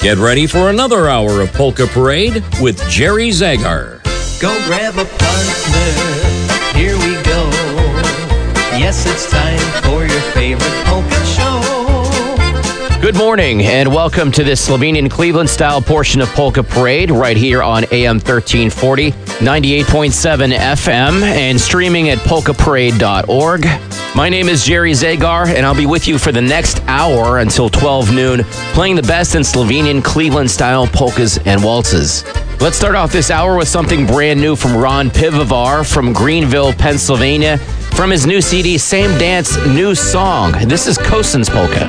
Get ready for another hour of Polka Parade with Jerry Zagar. Go grab a partner, here we go. Yes, it's time for your favorite polka show. Good morning and welcome to this Slovenian Cleveland style portion of Polka Parade right here on AM 1340, 98.7 FM and streaming at polkaparade.org. My name is Jerry Zagar and I'll be with you for the next hour until 12 noon, playing the best in Slovenian Cleveland style polkas and waltzes. Let's start off this hour with something brand new from Ron Pivovar from Greenville, Pennsylvania, from his new CD, Same Dance, New Song. This is Kosin's Polka.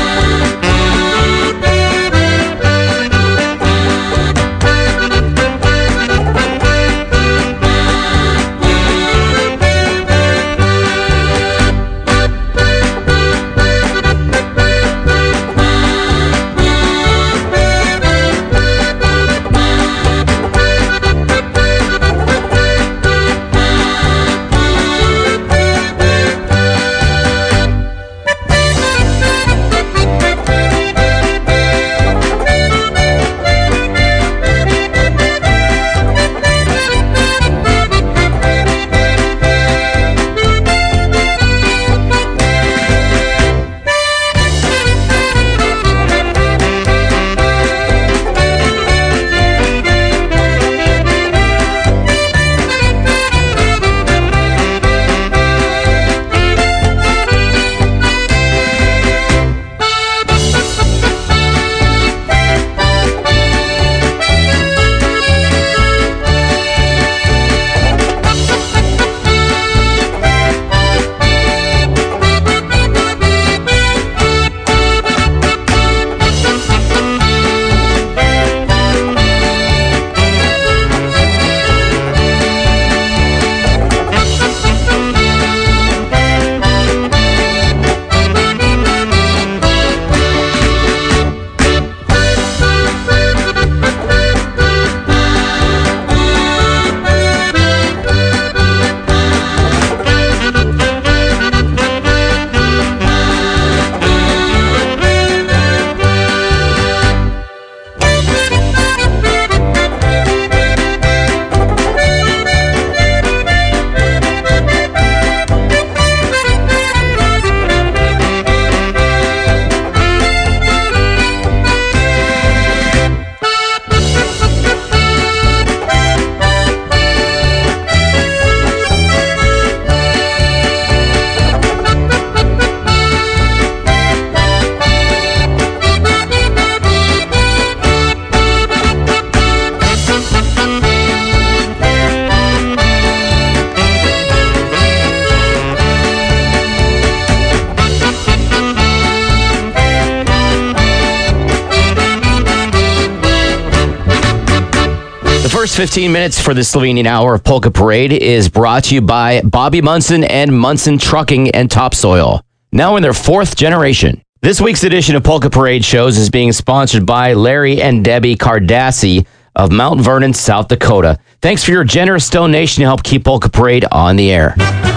First 15 minutes for the Slovenian hour of Polka Parade is brought to you by Bobby Munson and Munson Trucking and Topsoil, now in their fourth generation. This week's edition of Polka Parade shows is being sponsored by Larry and Debbie Cardassi of Mount Vernon, South Dakota. Thanks for your generous donation to help keep Polka Parade on the air.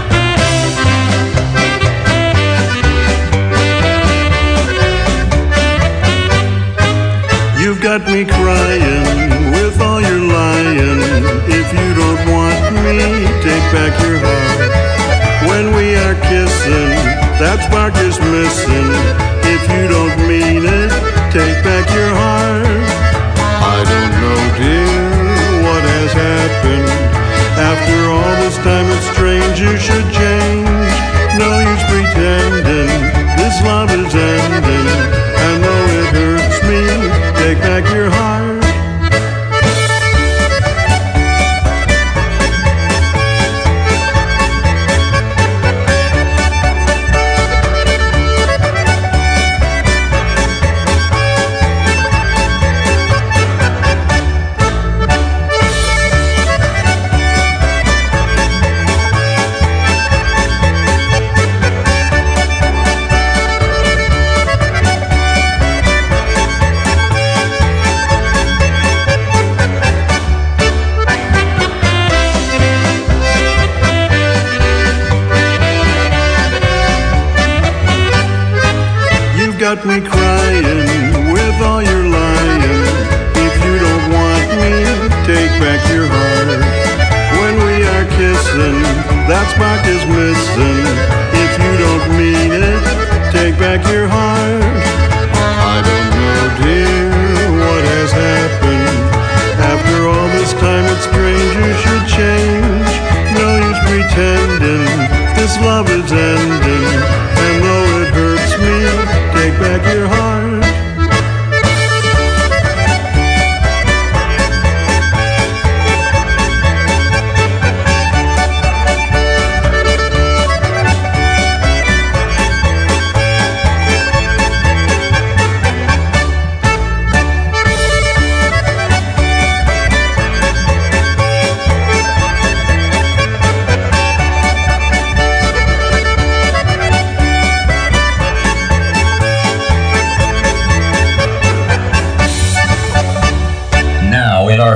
You've got me crying with all your lying. If you don't want me, take back your heart. When we are kissing, that spark is missing. If you don't mean it, take back your heart. I don't know, dear, what has happened. After all this time, it's strange you should change. No use pretending this love is ending. And though it hurts me, take back your heart. got me crying with all your lying.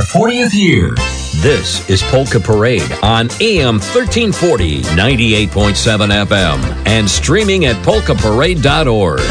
40th year. This is Polka Parade on AM 1340, 98.7 FM, and streaming at polkaparade.org.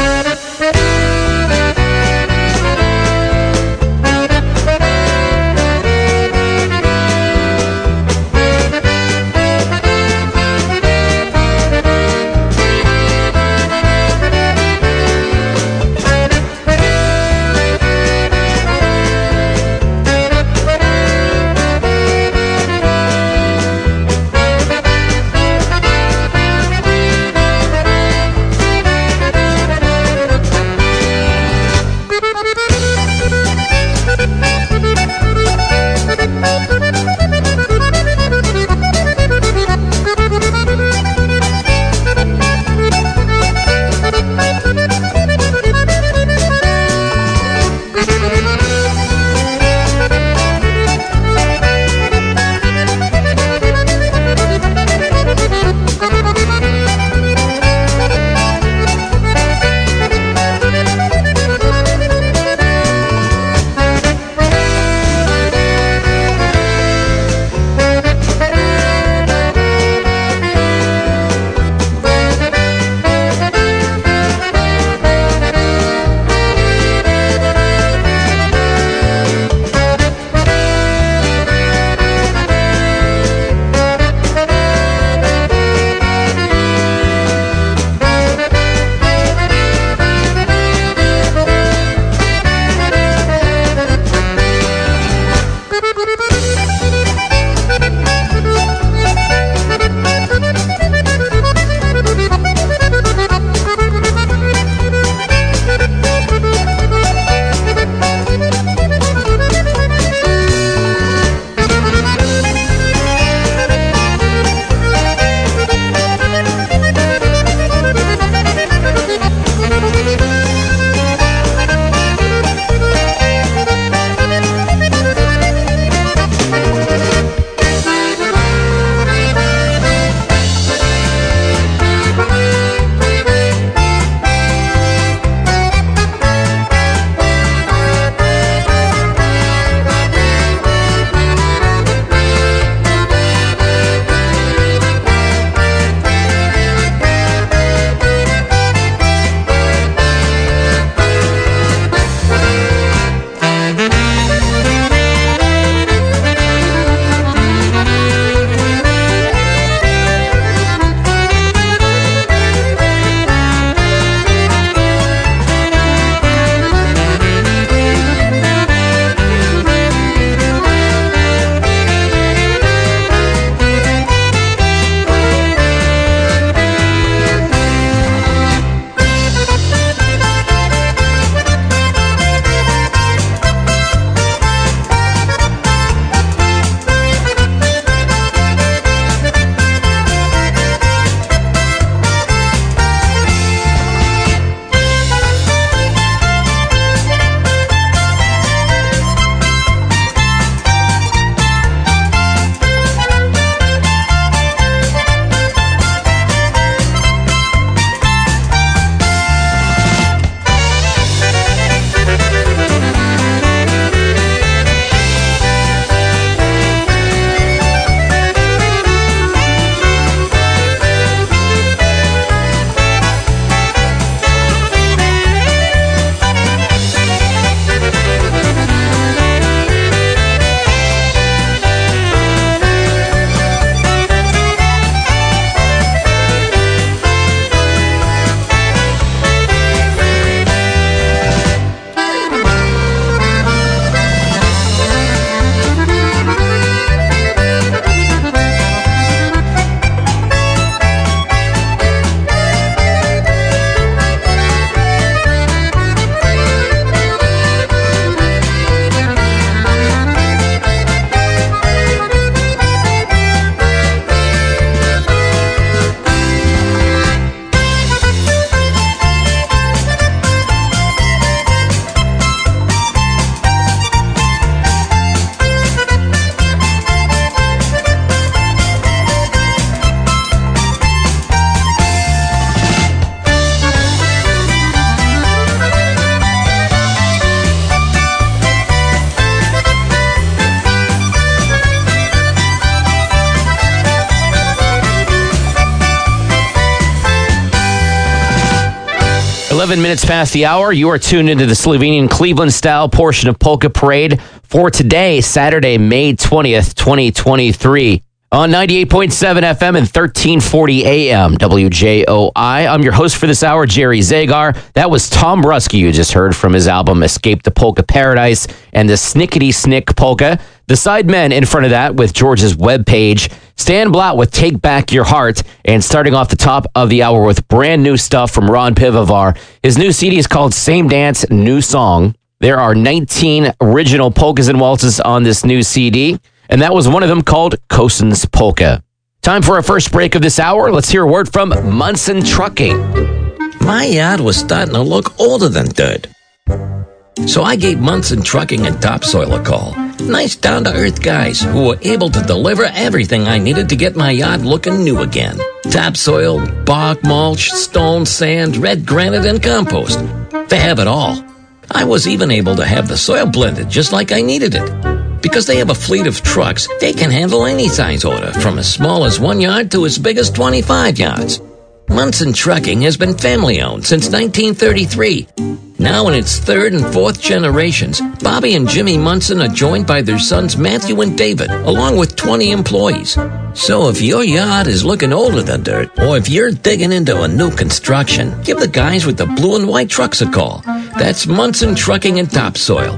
11 minutes past the hour. You are tuned into the Slovenian Cleveland style portion of Polka Parade for today, Saturday, May 20th, 2023. On 98.7 FM and 1340 AM, WJOI. I'm your host for this hour, Jerry Zagar. That was Tom Brusky you just heard from his album Escape the Polka Paradise and the Snickety Snick Polka. The Sidemen in front of that with George's webpage. Stan Blatt with Take Back Your Heart. And starting off the top of the hour with brand new stuff from Ron Pivovar. His new CD is called Same Dance, New Song. There are 19 original polkas and waltzes on this new CD. And that was one of them called Kosin's Polka. Time for our first break of this hour. Let's hear a word from Munson Trucking. My yard was starting to look older than dirt. So I gave Munson Trucking and Topsoil a call. Nice down-to-earth guys who were able to deliver everything I needed to get my yard looking new again. Topsoil, bark mulch, stone, sand, red granite, and compost. They have it all. I was even able to have the soil blended just like I needed it. Because they have a fleet of trucks, they can handle any size order, from as small as 1 yard to as big as 25 yards. Munson Trucking has been family-owned since 1933. Now in its third and fourth generations, Bobby and Jimmy Munson are joined by their sons Matthew and David, along with 20 employees. So if your yard is looking older than dirt, or if you're digging into a new construction, give the guys with the blue and white trucks a call. That's Munson Trucking and Topsoil,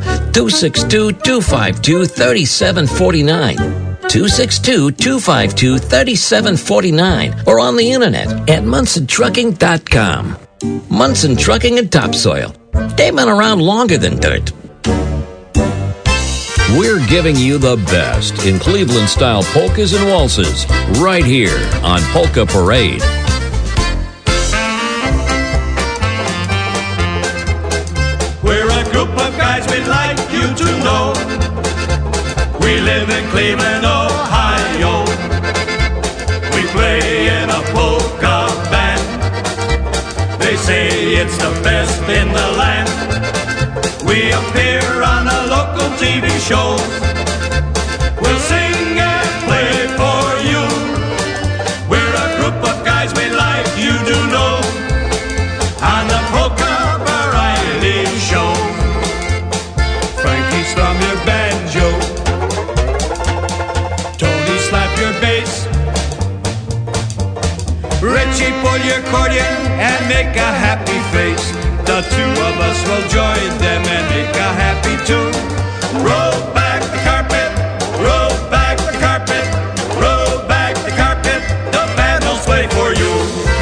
262-252-3749. 262-252-3749, or on the internet at MunsonTrucking.com. Munson Trucking and Topsoil. They've been around longer than dirt. We're giving you the best in Cleveland-style polkas and waltzes right here on Polka Parade. We're a group of guys we'd like you to know. We live in Cleveland, Ohio. We play in a polka band. They say it's the best in the land. We appear on a local TV show. We'll sing and play for you. We're a group of guys we like you to know. On the Polka Variety Show. Frankie, strum your banjo. Tony, slap your bass. Richie, pull your accordion and make a happy face. The two of us will join them and make a happy tune. Roll back the carpet, roll back the carpet, roll back the carpet. The band will play for you.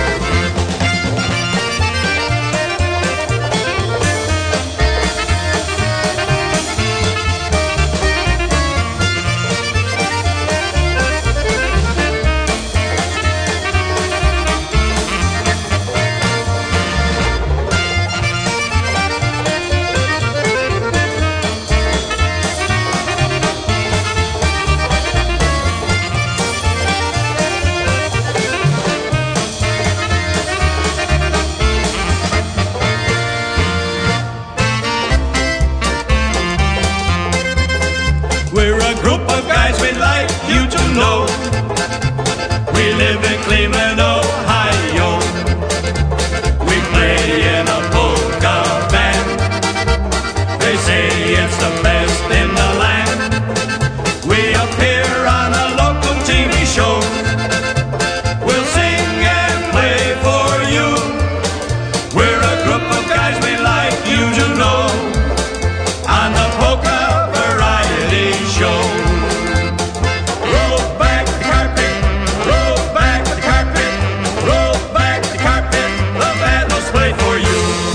We're a group of guys we'd like you to know. We live in Cleveland, Ohio. We play in a polka band. They say it's the best in the land. We appear on a local TV show. We'll sing and play for you. We're a group of guys we'd like you to know. On the Polka Variety Show. Roll back the carpet, roll back the carpet, roll back the carpet. The band will play for you.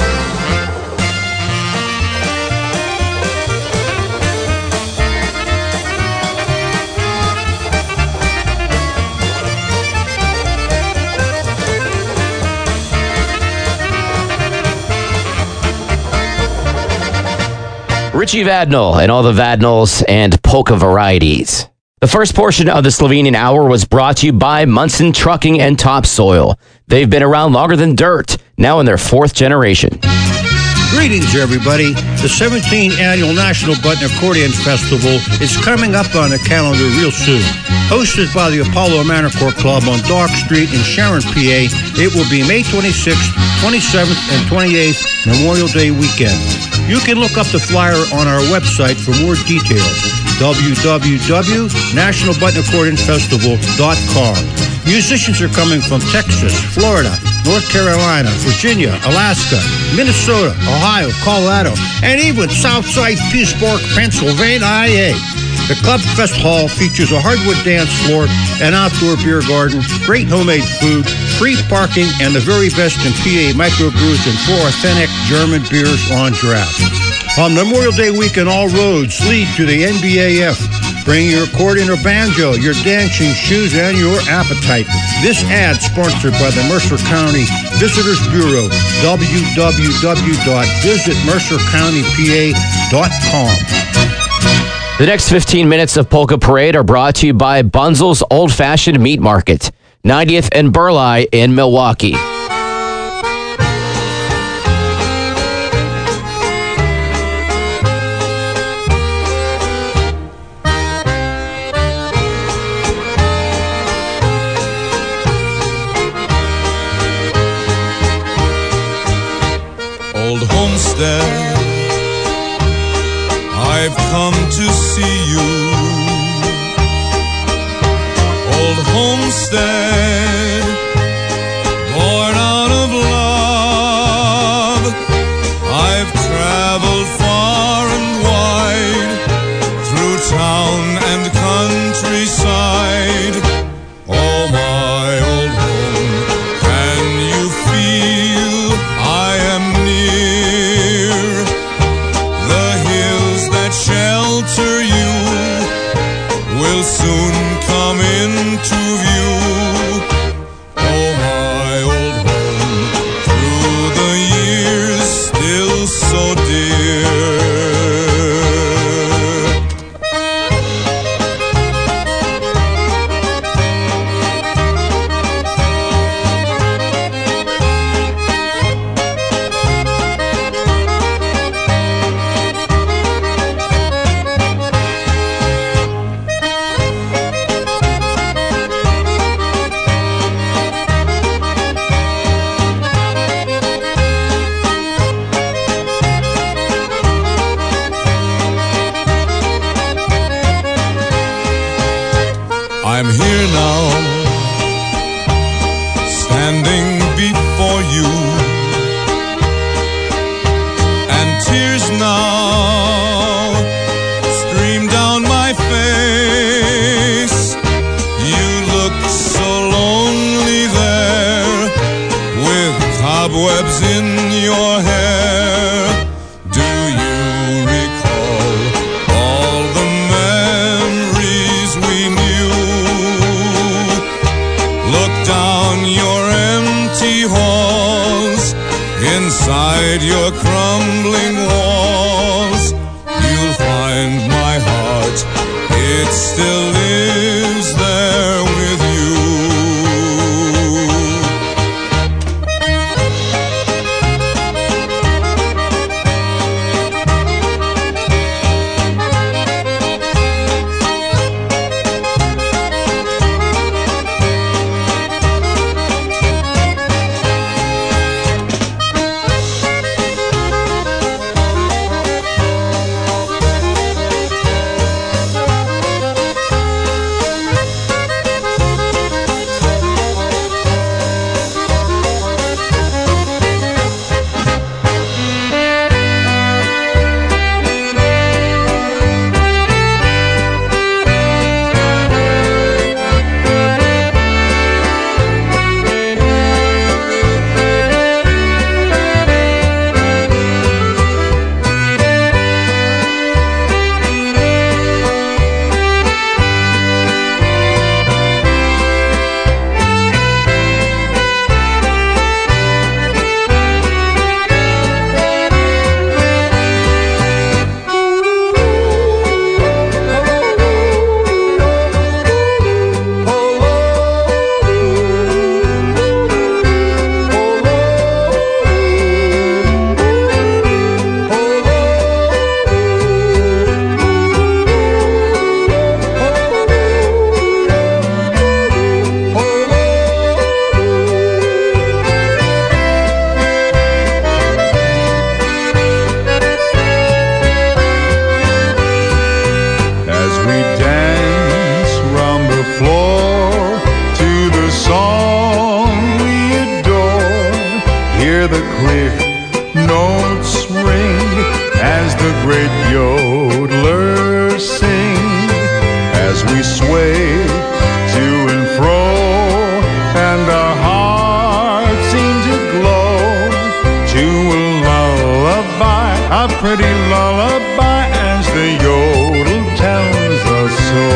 Richie Vadnal and all the Vadnals and polka varieties. The first portion of the Slovenian Hour was brought to you by Munson Trucking and Topsoil. They've been around longer than dirt, now in their fourth generation. Greetings, everybody. The 17th Annual National Button Accordion Festival is coming up on the calendar real soon. Hosted by the Apollo Manicourt Club on Dock Street in Sharon, PA, it will be May 26th, 27th, and 28th, Memorial Day weekend. You can look up the flyer on our website for more details, www.nationalbuttonaccordion.festival.com. Musicians are coming from Texas, Florida, North Carolina, Virginia, Alaska, Minnesota, Ohio, Colorado, and even Southside Peaceburg, Pennsylvania. The Club Fest Hall features a hardwood dance floor, an outdoor beer garden, great homemade food, free parking, and the very best in PA microbrews and 4 authentic German beers on draft. On Memorial Day weekend, all roads lead to the NBAF. Bring your accordion or banjo, your dancing shoes, and your appetite. This ad sponsored by the Mercer County Visitors Bureau, www.visitmercercountypa.com. The next 15 minutes of Polka Parade are brought to you by Bunzel's Old Fashioned Meat Market, 90th and Burleigh in Milwaukee. Old homestead, I've come to see you. Old homestead, born out of love. I've traveled far and wide, through town and countryside. Oh, my old home, can you feel I am near? The hills that shelter you will soon come into view. Oh, my old home, through the years still so dear. yodelers sing as we sway to and fro, and our hearts seem to glow to a lullaby, a pretty lullaby, as the yodel tells us so.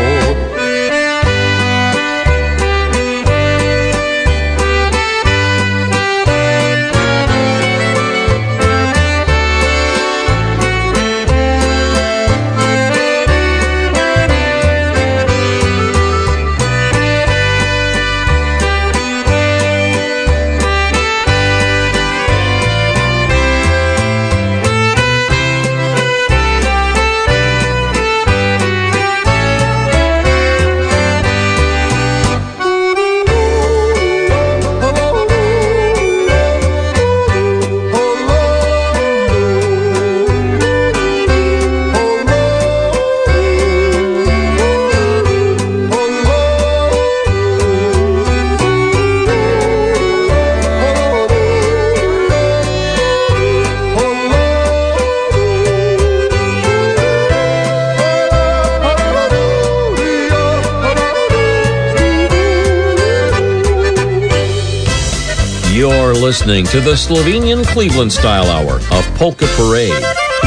You're listening to the Slovenian Cleveland Style Hour of Polka Parade.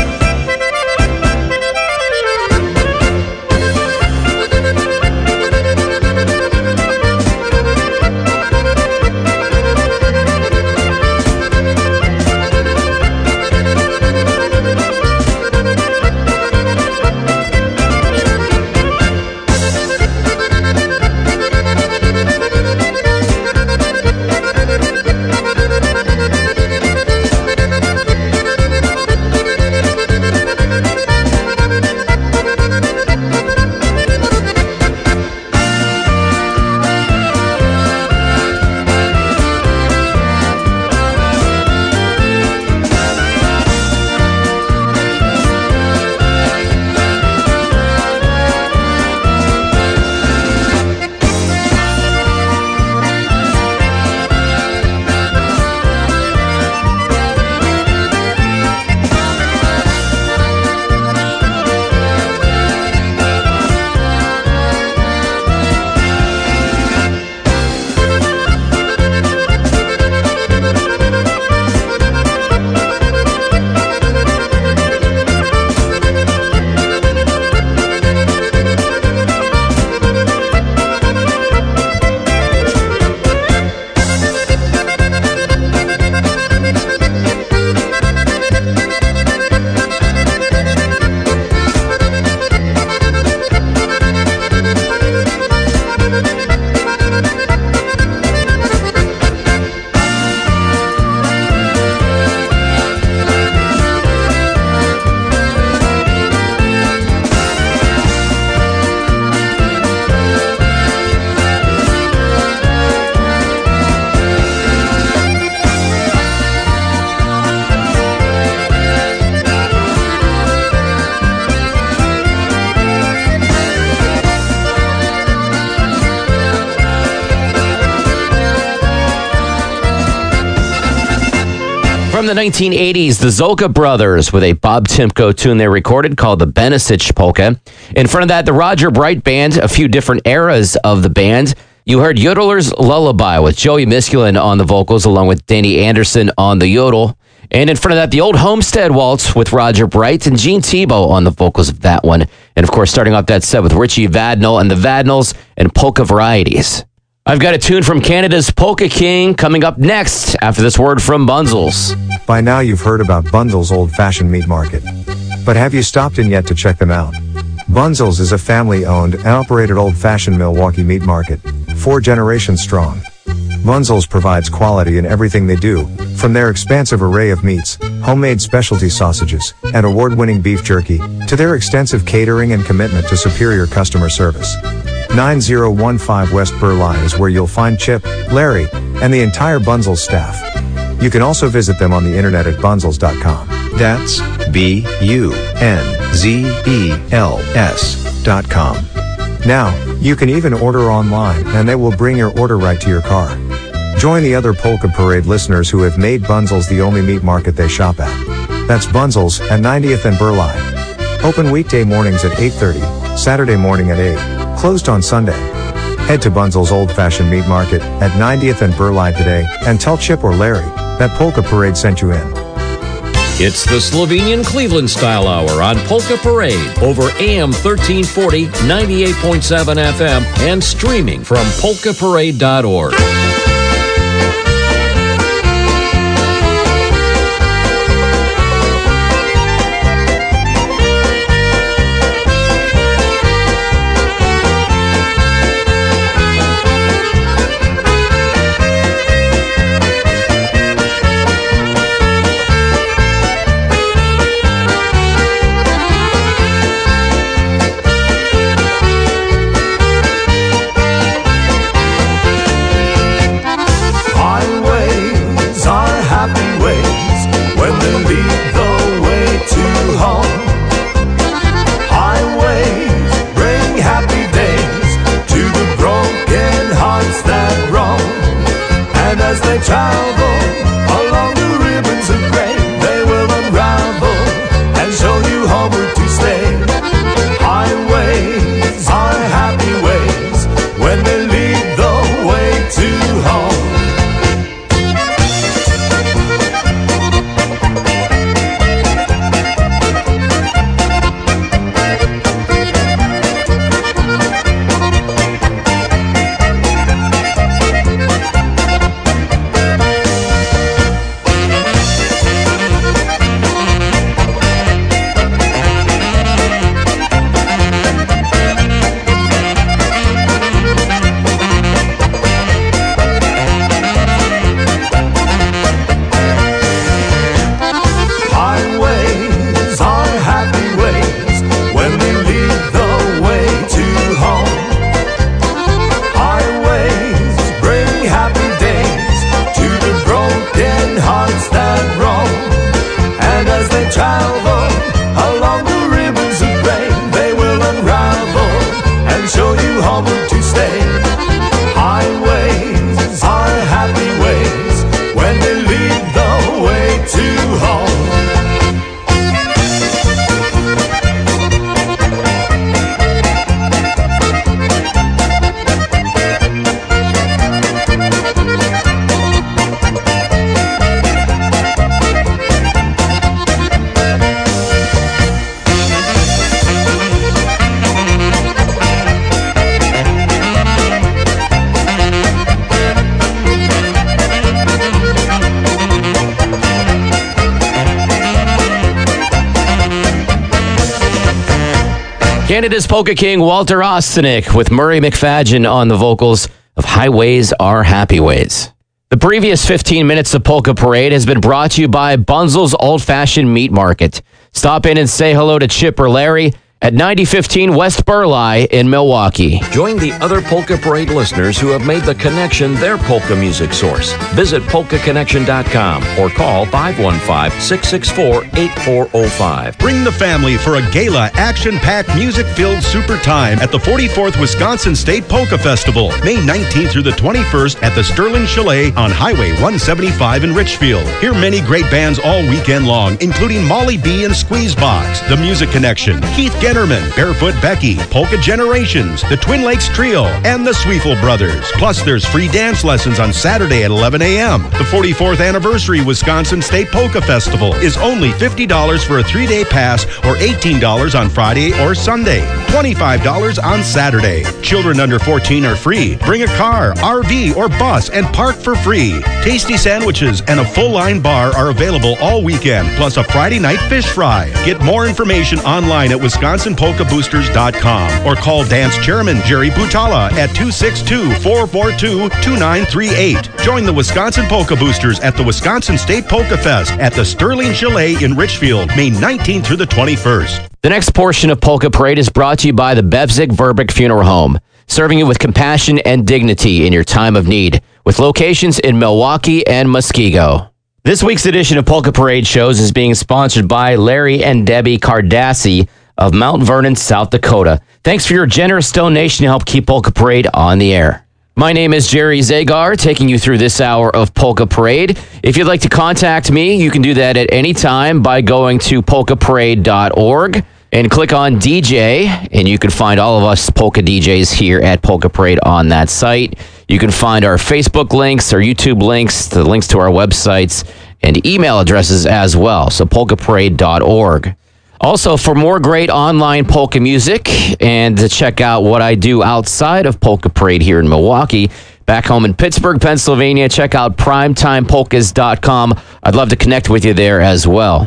From the 1980s, the Zolka Brothers with a Bob Timko tune they recorded called the Benesic Polka. In front of that, the Roger Bright Band, a few different eras of the band. You heard Yodeler's Lullaby with Joey Miskulin on the vocals along with Danny Anderson on the yodel. And in front of that, the Old Homestead Waltz with Roger Bright and Gene Tebow on the vocals of that one. And of course, starting off that set with Richie Vadnal and the Vadnals and Polka Varieties. I've got a tune from Canada's Polka King coming up next after this word from Bunzel's. By now you've heard about Bunzel's old-fashioned meat market. But have you stopped in yet to check them out? Bunzel's is a family-owned and operated old-fashioned Milwaukee meat market, 4 generations strong. Bunzel's provides quality in everything they do, from their expansive array of meats, homemade specialty sausages, and award-winning beef jerky, to their extensive catering and commitment to superior customer service. 9015 West Burleigh is where you'll find Chip, Larry, and the entire Bunzel's staff. You can also visit them on the internet at bunzels.com. That's BUNZELS.com. Now, you can even order online and they will bring your order right to your car. Join the other Polka Parade listeners who have made Bunzel's the only meat market they shop at. That's Bunzel's at 90th and Burleigh. Open weekday mornings at 8:30, Saturday morning at 8. Closed on Sunday. Head to Bunzel's Old Fashioned Meat Market at 90th and Burleigh today and tell Chip or Larry that Polka Parade sent you in. It's the Slovenian Cleveland Style Hour on Polka Parade over AM 1340, 98.7 FM, and streaming from polkaparade.org. Canada's Polka King Walter Ostanek with Murray McFadgen on the vocals of Highways Are Happy Ways. The previous 15 minutes of Polka Parade has been brought to you by Bunzel's Old Fashioned Meat Market. Stop in and say hello to Chip or Larry at 9015 West Burleigh in Milwaukee. Join the other Polka Parade listeners who have made the connection their polka music source. Visit polkaconnection.com or call 515-664-8405. Bring the family for a gala, action-packed, music-filled super time at the 44th Wisconsin State Polka Festival, May 19th through the 21st at the Sterling Chalet on Highway 175 in Richfield. Hear many great bands all weekend long, including Molly B and Squeezebox, The Music Connection, Keith Gennerman, Barefoot Becky, Polka Generations, the Twin Lakes Trio, and the Sweefel Brothers. Plus, there's free dance lessons on Saturday at 11 a.m. The 44th Anniversary Wisconsin State Polka Festival is only $50 for a 3-day pass or $18 on Friday or Sunday, $25 on Saturday. Children under 14 are free. Bring a car, RV, or bus and park for free. Tasty sandwiches and a full-line bar are available all weekend, plus a Friday night fish fry. Get more information online at WisconsinPolkaBoosters.com or call dance chairman Jerry Butala at 262-442-2938. Join the Wisconsin Polka Boosters at the Wisconsin State Polka Fest at the Sterling Chalet in Richfield, May 19th through the 21st. The next portion of Polka Parade is brought to you by the Bevzig Verbeck Funeral Home, serving you with compassion and dignity in your time of need, with locations in Milwaukee and Muskego. This week's edition of Polka Parade shows is being sponsored by Larry and Debbie Cardassi of Mount Vernon, South Dakota. Thanks for your generous donation to help keep Polka Parade on the air. My name is Jerry Zagar, taking you through this hour of Polka Parade. If you'd like to contact me, you can do that at any time by going to polkaparade.org. and click on DJ, and you can find all of us polka DJs here at Polka Parade on that site. You can find our Facebook links, our YouTube links, the links to our websites, and email addresses as well, so polkaparade.org. Also, for more great online polka music and to check out what I do outside of Polka Parade here in Milwaukee, back home in Pittsburgh, Pennsylvania, check out primetimepolkas.com. I'd love to connect with you there as well.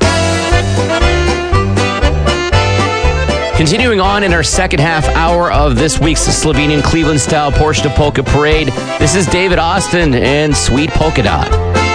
Continuing on in our second half hour of this week's Slovenian Cleveland-style portion of Polka Parade, this is David Austin and Sweet Polka Dot.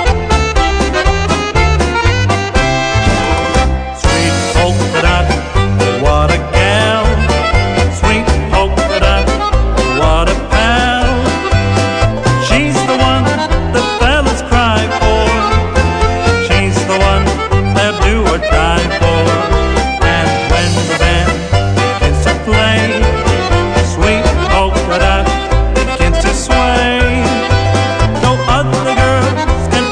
What a gal, sweet polka dot, what a pal. She's the one the fellas cry for. She's the one they'll do or die for. And when the band begins to play, sweet polka dot begins to sway. No other girls can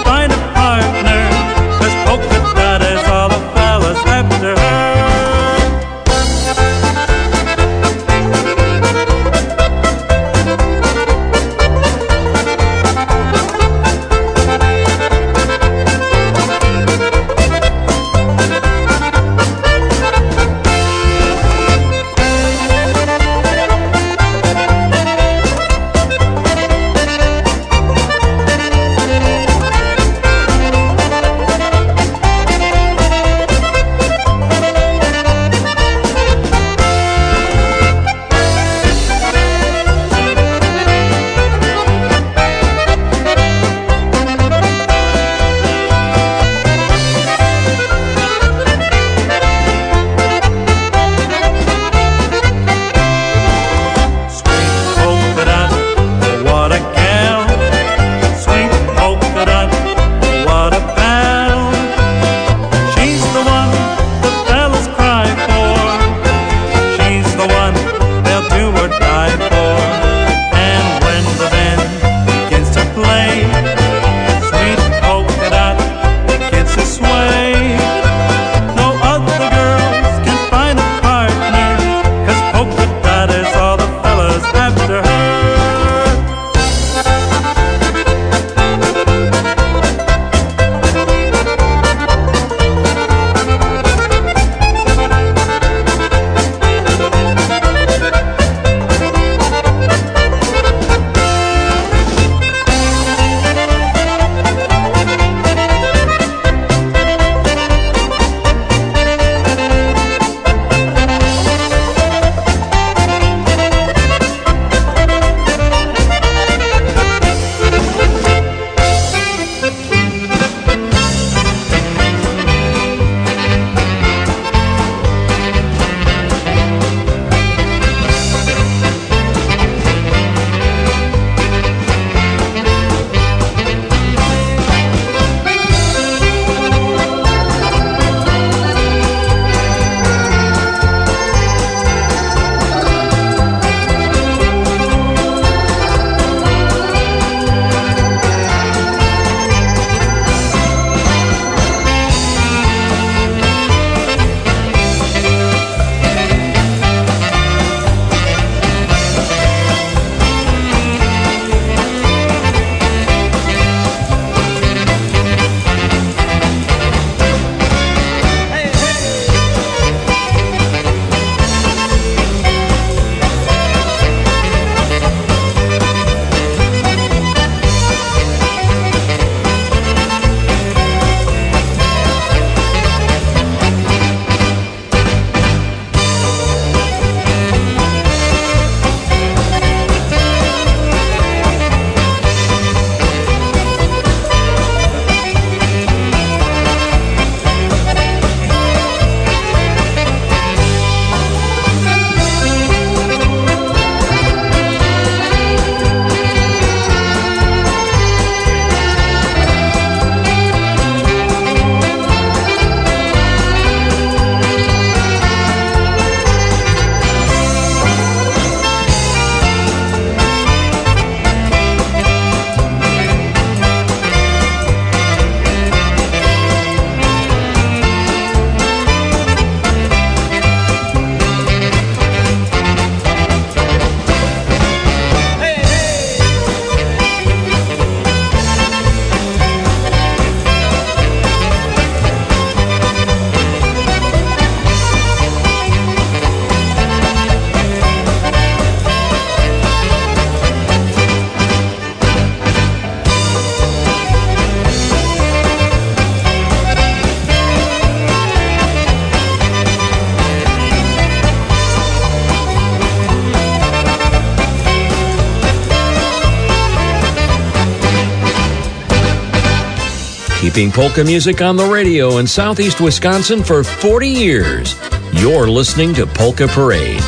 keeping polka music on the radio in southeast Wisconsin for 40 years. You're listening to Polka Parade.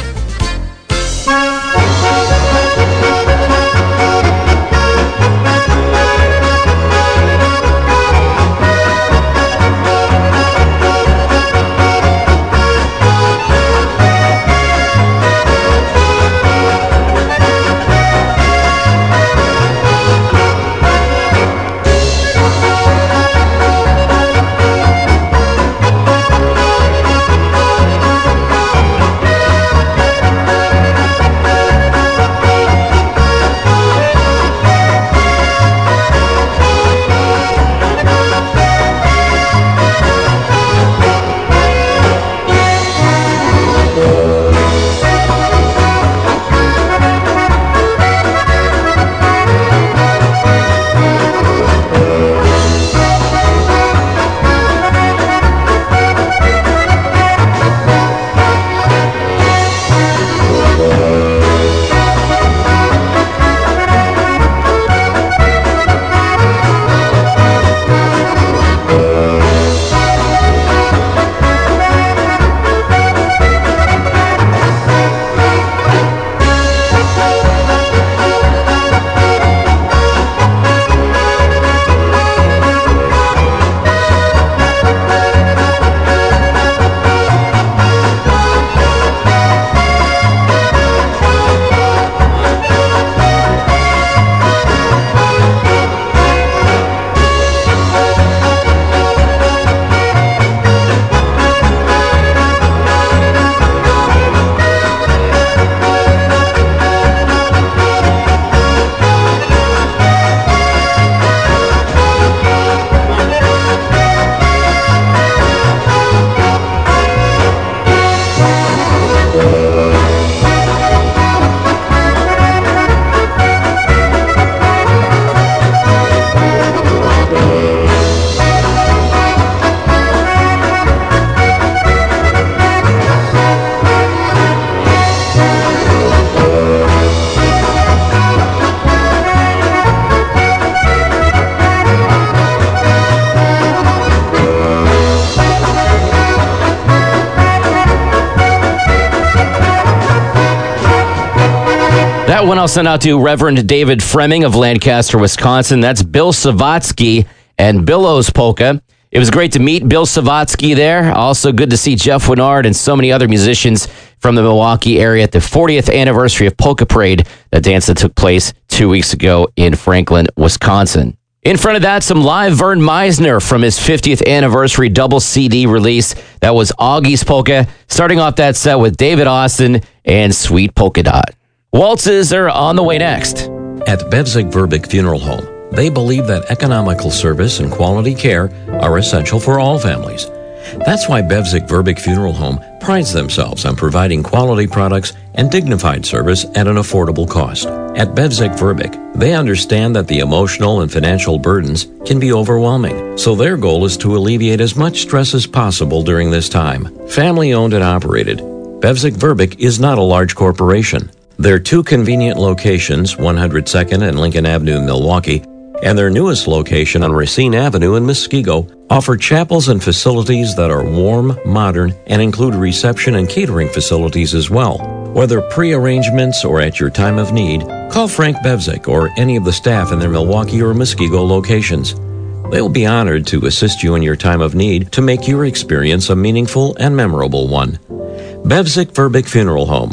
That one I'll send out to Reverend David Fremming of Lancaster, Wisconsin. That's Bill Savatsky and Billow's Polka. It was great to meet Bill Savatsky there. Also good to see Jeff Winard and so many other musicians from the Milwaukee area at the 40th anniversary of Polka Parade, the dance that took place 2 weeks ago in Franklin, Wisconsin. In front of that, some live Vern Meisner from his 50th anniversary double CD release. That was Augie's Polka, starting off that set with David Austin and Sweet Polka Dot. Waltzes are on the way next. At Bevzig Verbic Funeral Home, they believe that economical service and quality care are essential for all families. That's why Bevzig Verbic Funeral Home prides themselves on providing quality products and dignified service at an affordable cost. At Bevzig Verbic, they understand that the emotional and financial burdens can be overwhelming, so their goal is to alleviate as much stress as possible during this time. Family owned and operated, Bevzig Verbic is not a large corporation. Their two convenient locations, 102nd and Lincoln Avenue in Milwaukee, and their newest location on Racine Avenue in Muskego, offer chapels and facilities that are warm, modern, and include reception and catering facilities as well. Whether pre-arrangements or at your time of need, call Frank Bevzig or any of the staff in their Milwaukee or Muskego locations. They'll be honored to assist you in your time of need to make your experience a meaningful and memorable one. Bevzig Verbic Funeral Home,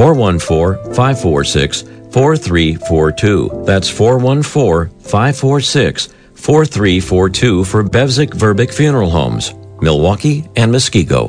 414-546-4342. That's 414-546-4342 for Bevzig Verbic Funeral Homes, Milwaukee and Muskego.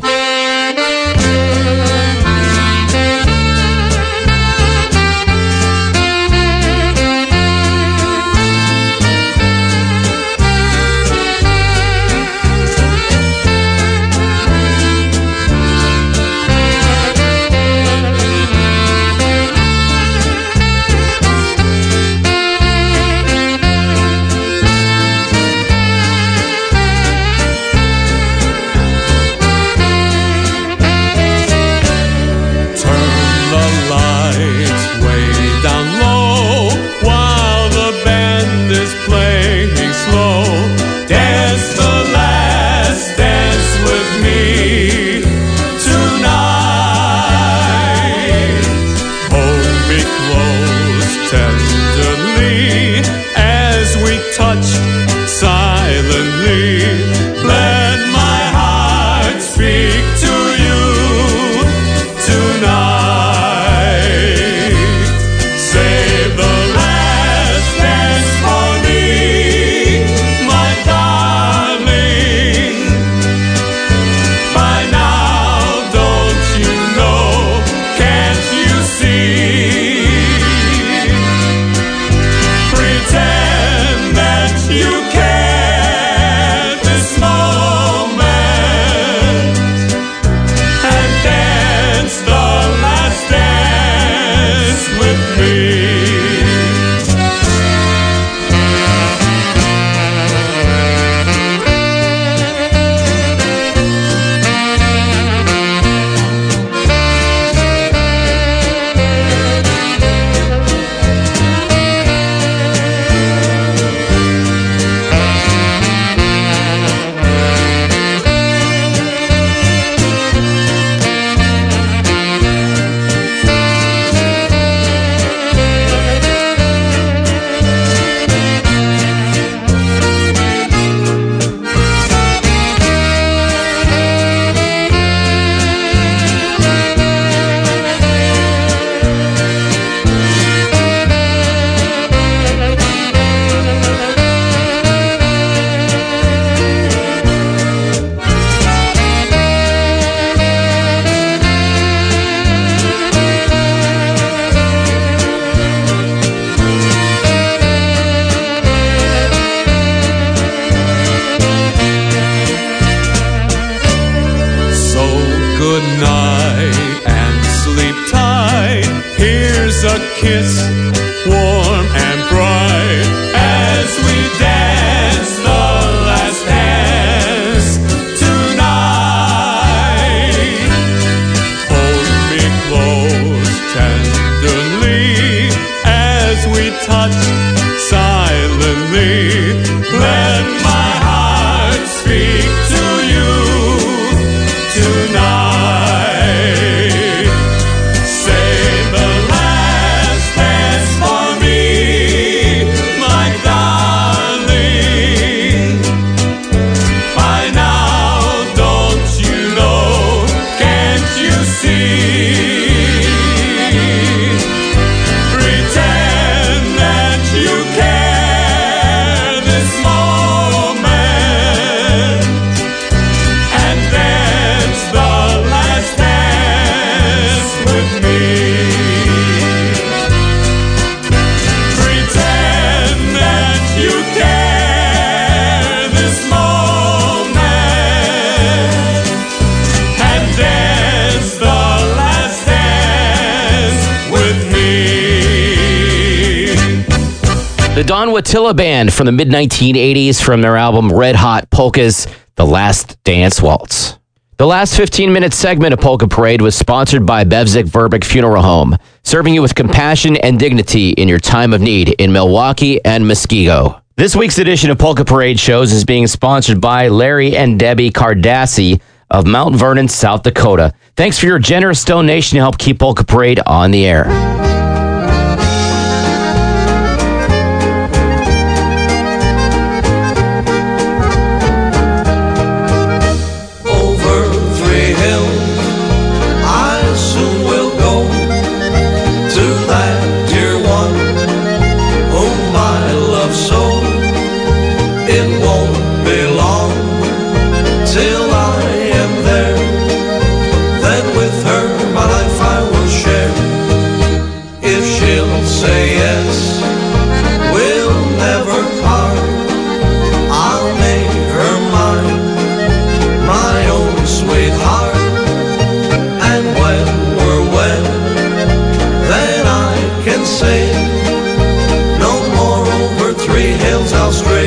we touch silently. Let my heart speak to you tonight. Save the last dance for me, my darling. By now, don't you know, can't you see? Pretend that you care this moment and dance the last dance with me. Pretend that you care this moment and dance the last dance with me. The Don Wattilla Band from the mid-1980s from their album Red Hot Polkas, The Last Dance Waltz. The last 15-minute segment of Polka Parade was sponsored by Bevzik Verbeek Funeral Home, serving you with compassion and dignity in your time of need in Milwaukee and Muskego. This week's edition of Polka Parade shows is being sponsored by Larry and Debbie Cardassi of Mount Vernon, South Dakota. Thanks for your generous donation to help keep Polka Parade on the air. Over 3 hills, I soon will go to that dear one whom I love so. It won't be long till I am there. Then with her my life I will share. If she'll say yes, we'll never part. I'll make her mine, my own sweetheart. And when we're wed, then I can say, no more over 3 hills I'll stray.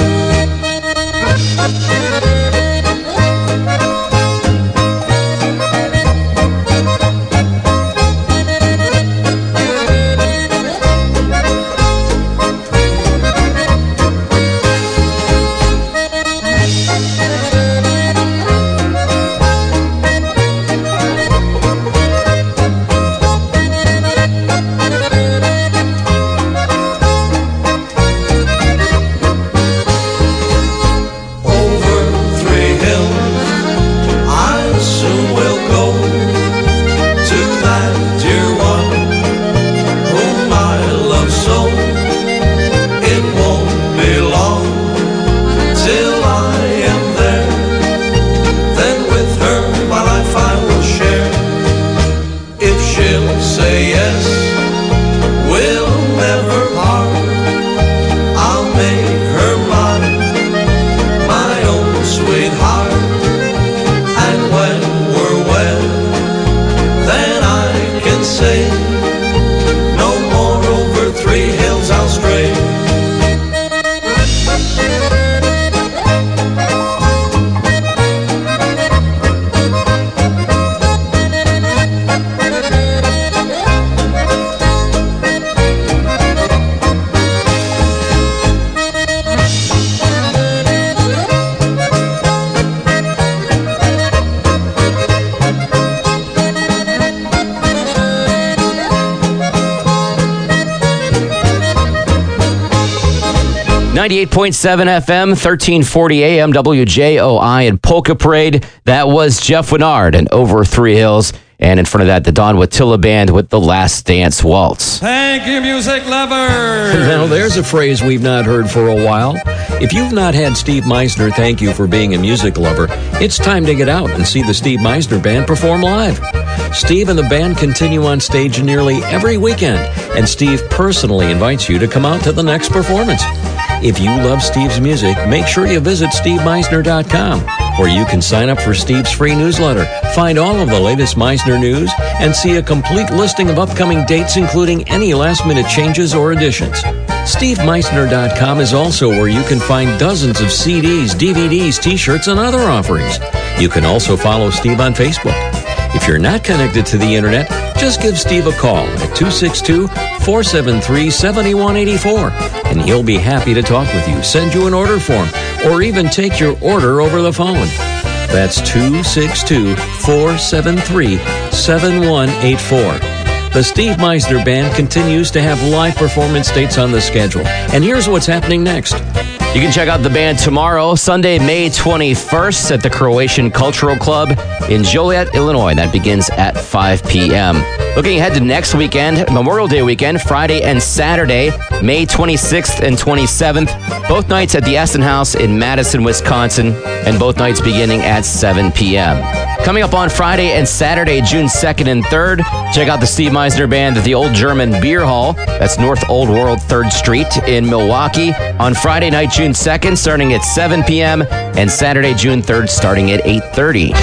Over 3 hills, I soon will go to that dear one whom I love so. It won't be long till I am there. Then with her my life I will share. If she'll say yes, we'll never part. I'll make her mine, my own sweetheart. And when we're wed, then I can say, no more over 3 hills I'll stray. .7 FM, 1340 AM, WJOI and Polka Parade. That was Jeff Winard and Over 3 Hills. And in front of that, the Don Wattilla Band with The Last Dance Waltz. Thank you, music lovers. Now, there's a phrase we've not heard for a while. If you've not had Steve Meisner thank you for being a music lover, it's time to get out and see the Steve Meisner Band perform live. Steve and the band continue on stage nearly every weekend, and Steve personally invites you to come out to the next performance. If you love Steve's music, make sure you visit SteveMeisner.com, where you can sign up for Steve's free newsletter, find all of the latest Meisner news, and see a complete listing of upcoming dates, including any last-minute changes or additions. SteveMeisner.com is also where you can find dozens of CDs, DVDs, T-shirts, and other offerings. You can also follow Steve on Facebook. If you're not connected to the internet, just give Steve a call at 262-473-7184, and he'll be happy to talk with you, send you an order form, or even take your order over the phone. That's 262-473-7184. The Steve Meisner Band continues to have live performance dates on the schedule. And here's what's happening next. You can check out the band tomorrow, Sunday, May 21st at the Croatian Cultural Club in Joliet, Illinois. That begins at 5 p.m. Looking ahead to next weekend, Memorial Day weekend, Friday and Saturday, May 26th and 27th. Both nights at the Essen House in Madison, Wisconsin, and both nights beginning at 7 p.m. Coming up on Friday and Saturday, June 2nd and 3rd, check out the Steve Meisner Band at the Old German Beer Hall. That's North Old World 3rd Street in Milwaukee. On Friday night, June 2nd, starting at 7 p.m., and Saturday, June 3rd, starting at 8:30.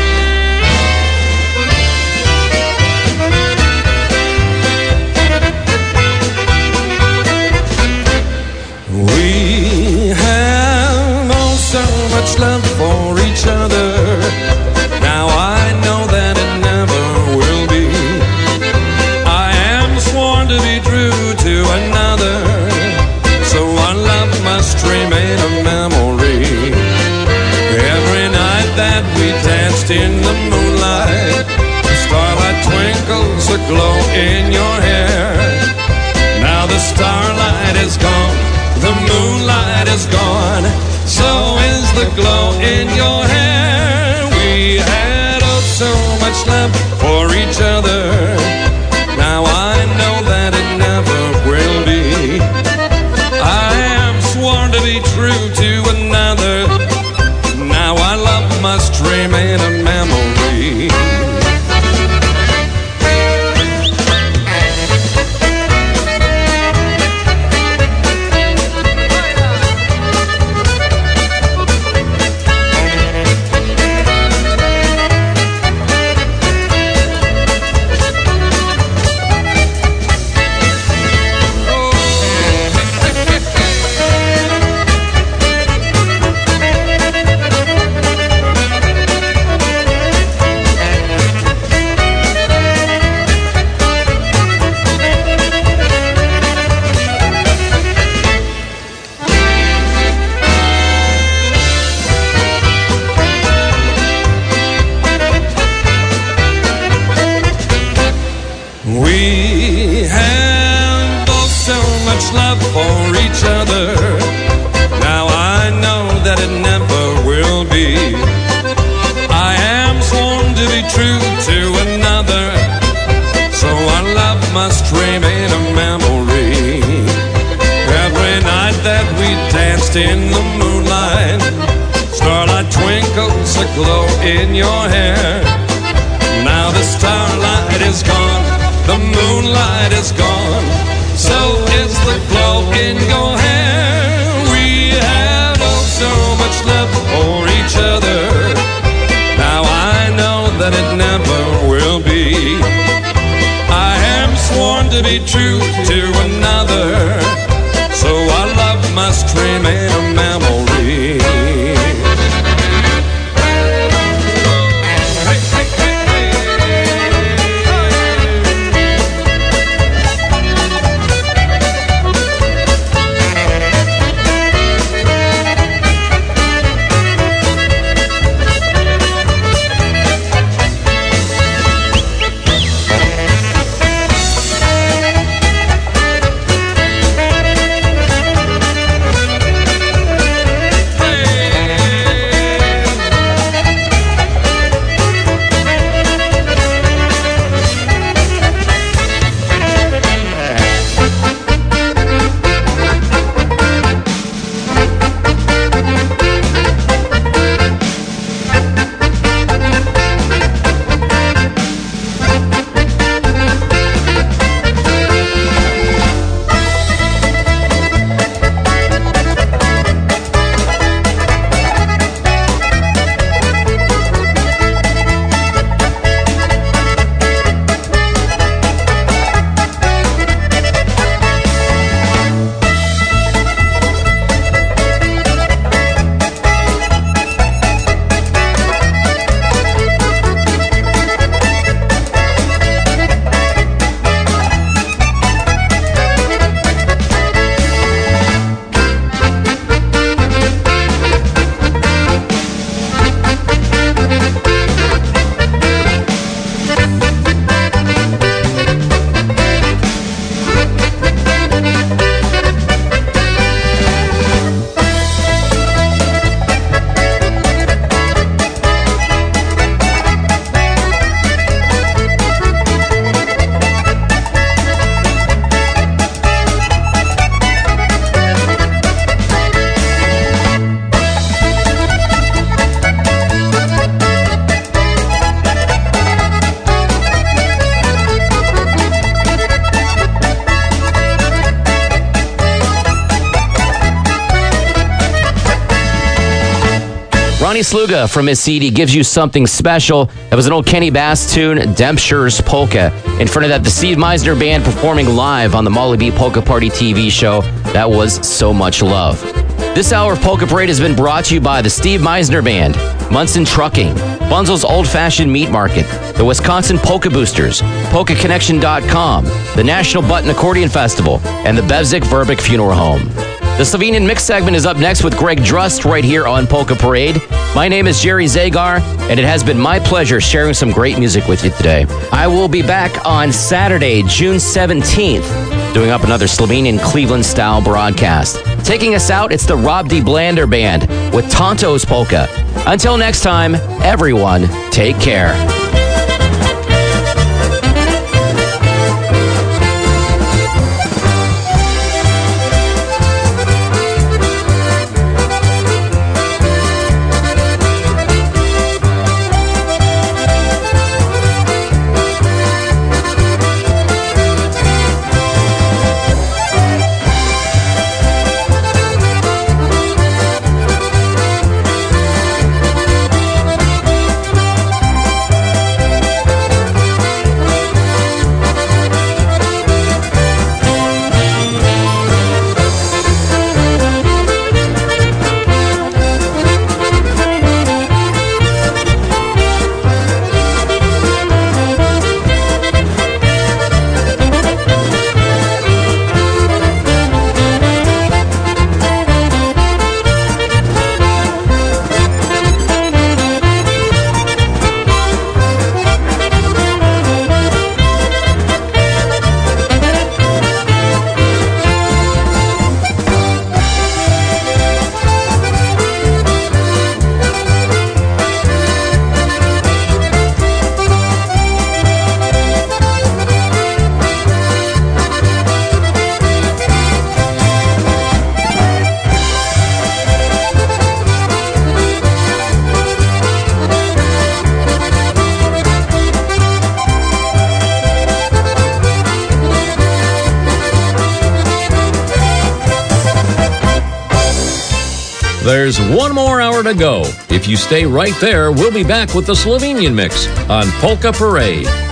We have oh so much love for each other. Now I know that it never will be. I am sworn to be true to another, so our love must remain a memory. Every night that we danced in the moonlight, the starlight twinkles a glow in your hair. Now the starlight is gone, the moonlight is gone, so is the glow in your hair. We had oh so much love for each other. Now I know that it never will be. I am sworn to be true to another. Now our love must remain a memory. We have both so much love for each other. Now I know that it never will be. I am sworn to be true to another, so our love must remain a memory. Every night that we danced in the moonlight, starlight twinkles a glow in your hair. Now the starlight is gone, the moonlight is gone, so is the glow in your hair. We had oh so much love for each other. Now I know that it never will be. I am sworn to be true to another, so our love must remain a memory. Kenny Sluga from his CD Gives You Something Special. That was an old Kenny Bass tune, Dempster's Polka. In front of that, the Steve Meisner Band performing live on the Molly B Polka Party TV show. That was So Much Love. This hour of Polka Parade has been brought to you by the Steve Meisner Band, Munson Trucking, Bunzel's Old Fashioned Meat Market, the Wisconsin Polka Boosters, PolkaConnection.com, the National Button Accordion Festival, and the Bevzik Verbic Funeral Home. The Slovenian Mix segment is up next with Greg Drust right here on Polka Parade. My name is Jerry Zagar, and it has been my pleasure sharing some great music with you today. I will be back on Saturday, June 17th, doing up another Slovenian Cleveland-style broadcast. Taking us out, it's the Rob D. Blander Band with Tonto's Polka. Until next time, everyone, take care. There's one more hour to go. If you stay right there, we'll be back with the Slovenian Mix on Polka Parade.